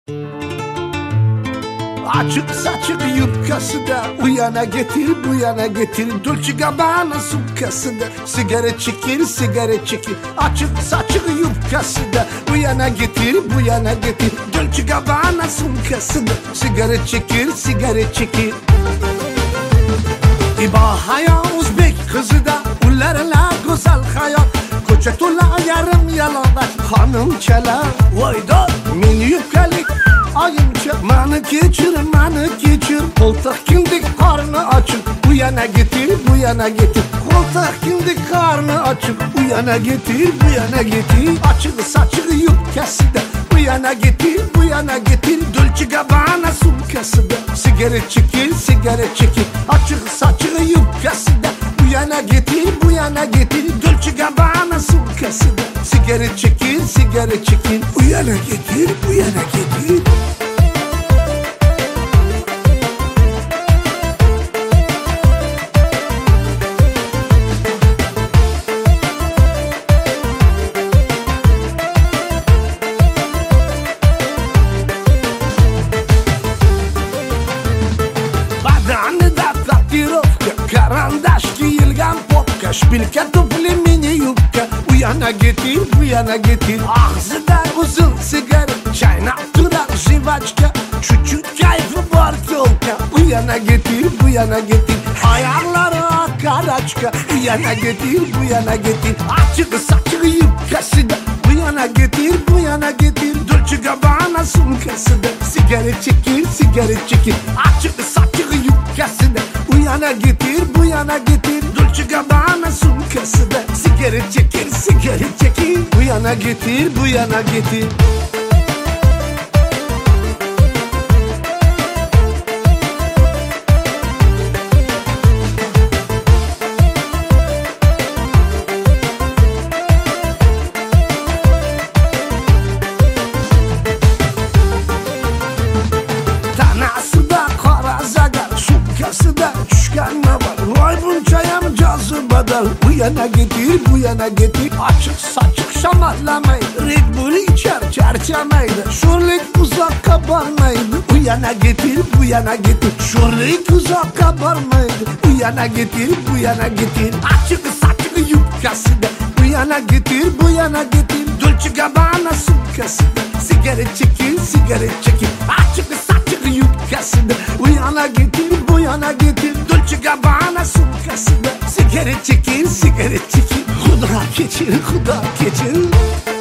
Açık saçık yufkası da uyana getir bu yana getir. Dolce Gabbana sumkası da sigara çekir sigara çekir. Açık saçık yufkası da uyana getir bu yana getir. Dolce Gabbana sumkası da sigara çekir sigara çekir. İbahaya Uzbek kızı da ullarla güzel hayat. Koca tula yarım yalavaç hanım çala. Vayda mini yufkalik ayımça manı geçir koltuk kindik karnı açık bu yana getir bu yana getir. Koltuk kindik karnı açık bu yana getir bu yana getir. Açık saçık yufkası da bu yana getir bu yana getir. Dolce Gabbana sumkası da sigara çekir sigara çekir. Açık saçık yufkası da bu yana getir bu yana getir. Dolce Gabbana sumkası da sigara çekir sigara çekir. Bu yana getir bu yana getir. Karandaş giyilgen popka, şpilka topli mini yufka. Uyana getir, bu yana getir. Ağzı da uzun sigara, çaynak durak jivaçka. Küçük kayfı var yolka. Uyana getir, bu yana getir. Ayarları akar açka. Uyana getir, bu yana getir. Açık saçık yufkası da bu yana getir, bu yana getir. Dolce Gabbana sumkası da sigara çekir, sigara çekir. Açık saçık yufkası da bu yana getir, bu yana getir. Dolce Gabbana sumkası da sigara çekir, sigara çekir. Bu yana getir, bu yana getir. Tanası da kara zagar, sumkası da üçgen var. Vay bunçayam cazıbadar. Bu yana getir, bu yana getir. Açık saçık şamarlamaydı. Red Bull içer çerçemeydi. Şurlik uzak kabarmaydı. Bu yana getir, bu yana getir. Şurlik uzak kabarmaydı. Bu yana getir, bu yana getir. Açık saçık yufkası da bu yana getir, bu yana getir. Dolce Gabbana sumkası da sigara çekir, sigara çekir. Açık saçık yufkası da bu yana getir, bu yana getir. Dolce Gabbana sumkası da sigara çekir, sigara çekir. Huda geçir, huda geçir.